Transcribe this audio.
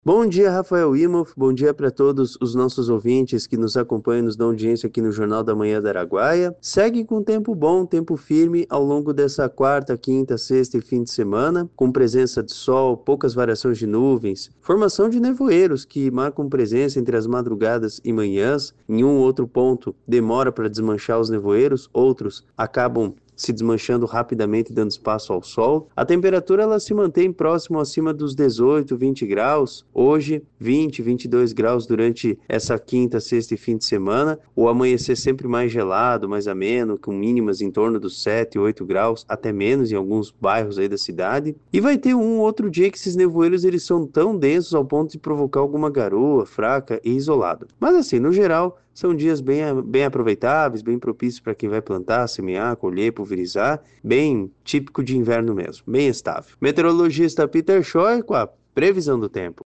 Bom dia, Rafael Imhoff. Bom dia para todos os nossos ouvintes que nos acompanham, nos dão audiência aqui no Jornal da Manhã da Araguaia. Segue com tempo bom, tempo firme ao longo dessa quarta, quinta, sexta e fim de semana, com presença de sol, poucas variações de nuvens, formação de nevoeiros que marcam presença entre as madrugadas e manhãs. Em um ou outro ponto demora para desmanchar os nevoeiros, outros acabam se desmanchando rapidamente, dando espaço ao sol. A temperatura ela se mantém próximo acima dos 18, 20 graus. Hoje, 20, 22 graus durante essa quinta, sexta e fim de semana. O amanhecer sempre mais gelado, mais ameno, com mínimas em torno dos 7, 8 graus, até menos em alguns bairros aí da cidade. E vai ter um outro dia que esses nevoeiros eles são tão densos ao ponto de provocar alguma garoa fraca e isolada. Mas assim, no geral, são dias bem aproveitáveis, bem propícios para quem vai plantar, semear, colher, pulverizar, bem típico de inverno mesmo, bem estável. Meteorologista Peter Schor com a previsão do tempo.